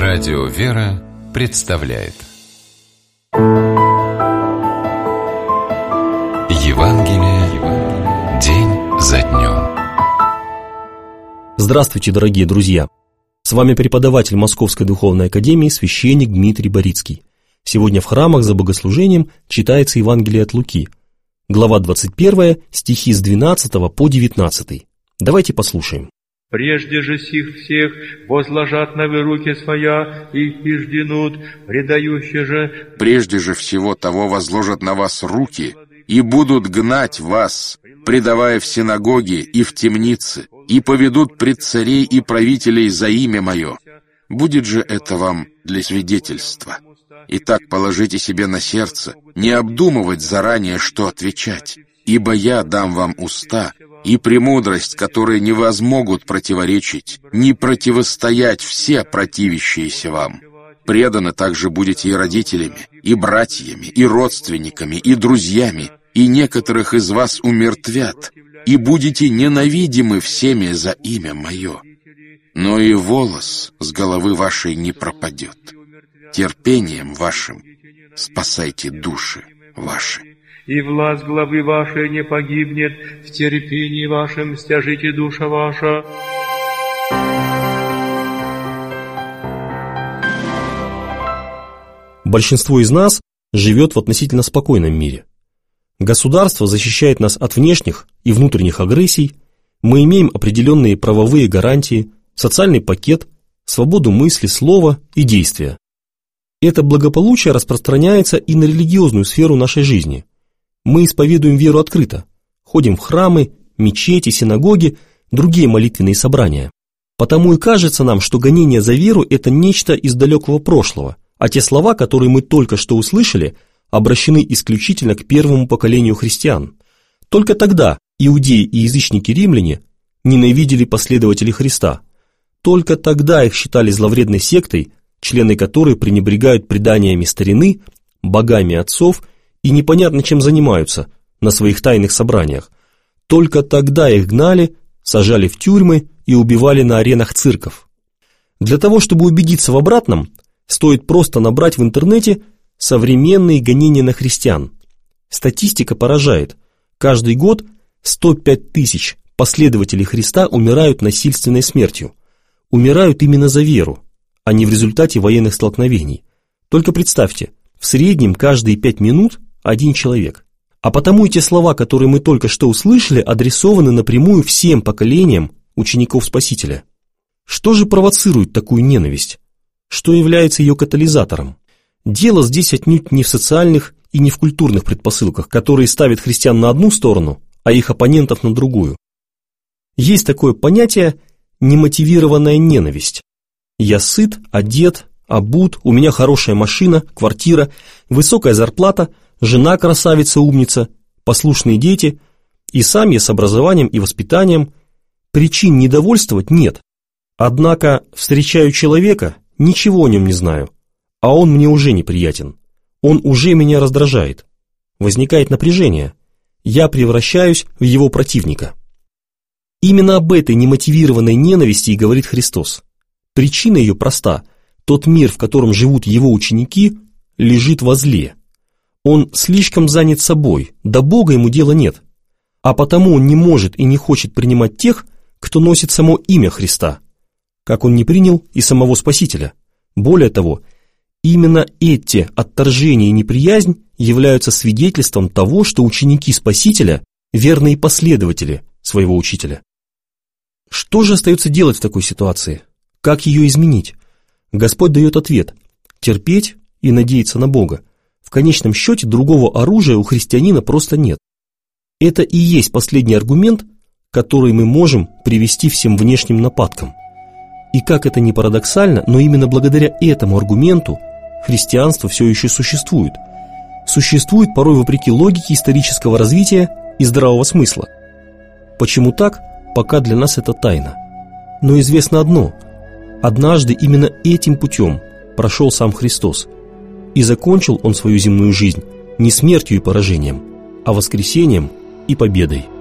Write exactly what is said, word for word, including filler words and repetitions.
Радио «Вера» представляет Евангелие день за днем. Здравствуйте, дорогие друзья! С вами преподаватель Московской Духовной Академии священник Дмитрий Борицкий. Сегодня в храмах за богослужением читается Евангелие от Луки, глава двадцать первая, стихи с двенадцатого по девятнадцатый. Давайте послушаем. «Прежде же сих всех возложат на вы руки своя и ижденут, предающие же...» «Прежде же всего того возложат на вас руки и будут гнать вас, предавая в синагоги и в темницы, и поведут пред царей и правителей за имя мое. Будет же это вам для свидетельства. Итак, положите себе на сердце, не обдумывать заранее, что отвечать, ибо я дам вам уста и премудрость, которые не возмогут противоречить, не противостоять все противящиеся вам. Преданы также будете и родителями, и братьями, и родственниками, и друзьями, и некоторых из вас умертвят, и будете ненавидимы всеми за имя мое. Но и волос с головы вашей не пропадет. Терпением вашим спасайте души ваши. И власть главы вашей не погибнет, в терпении вашем стяжите душа ваша». Большинство из нас живет в относительно спокойном мире. Государство защищает нас от внешних и внутренних агрессий, мы имеем определенные правовые гарантии, социальный пакет, свободу мысли, слова и действия. Это благополучие распространяется и на религиозную сферу нашей жизни. Мы исповедуем веру открыто, ходим в храмы, мечети, синагоги, другие молитвенные собрания. Потому и кажется нам, что гонение за веру – это нечто из далекого прошлого, а те слова, которые мы только что услышали, обращены исключительно к первому поколению христиан. Только тогда иудеи и язычники-римляне ненавидели последователей Христа. Только тогда их считали зловредной сектой, члены которой пренебрегают преданиями старины, богами отцов и непонятно чем занимаются на своих тайных собраниях. Только тогда их гнали, сажали в тюрьмы и убивали на аренах цирков. Для того, чтобы убедиться в обратном, стоит просто набрать в интернете «современные гонения на христиан». Статистика поражает. Каждый год сто пять тысяч последователей Христа умирают насильственной смертью. Умирают именно за веру, а не в результате военных столкновений. Только представьте, в среднем каждые пять минут один человек. А потому и те слова, которые мы только что услышали, адресованы напрямую всем поколениям учеников Спасителя. Что же провоцирует такую ненависть? Что является ее катализатором? Дело здесь отнюдь не в социальных и не в культурных предпосылках, которые ставят христиан на одну сторону, а их оппонентов на другую. Есть такое понятие немотивированная ненависть. Я сыт, одет, обут, у меня хорошая машина, квартира, высокая зарплата, жена красавица-умница, послушные дети, и сам я с образованием и воспитанием. Причин недовольствовать нет. Однако встречаю человека, ничего о нем не знаю, а он мне уже неприятен. Он уже меня раздражает. Возникает напряжение. Я превращаюсь в его противника. Именно об этой немотивированной ненависти и говорит Христос. Причина ее проста. Тот мир, в котором живут его ученики, лежит во зле. Он слишком занят собой, до Бога ему дела нет. А потому он не может и не хочет принимать тех, кто носит само имя Христа, как он не принял и самого Спасителя. Более того, именно эти отторжения и неприязнь являются свидетельством того, что ученики Спасителя – верные последователи своего учителя. Что же остается делать в такой ситуации? Как ее изменить? Господь дает ответ – терпеть и надеяться на Бога. В конечном счете другого оружия у христианина просто нет. Это и есть последний аргумент, который мы можем привести всем внешним нападкам. И как это ни парадоксально, но именно благодаря этому аргументу христианство все еще существует. Существует порой вопреки логике исторического развития и здравого смысла. Почему так? Пока для нас это тайна. Но известно одно – однажды именно этим путем прошел сам Христос, и закончил он свою земную жизнь не смертью и поражением, а воскресением и победой.